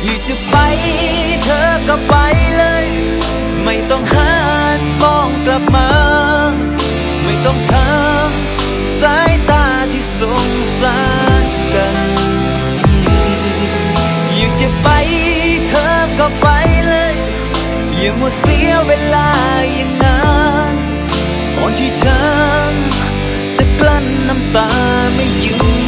อยากจะไปเธอก็ไปเลยไม่ต้องหันมองกลับมาไม่ต้องทำสายตาที่สงสารกันอยากจะไปเธอก็ไปเลยอย่ามัวเสียเวลาอย่างนั้นก่อนที่ฉันจะกลั้นน้ำตาไม่อยู่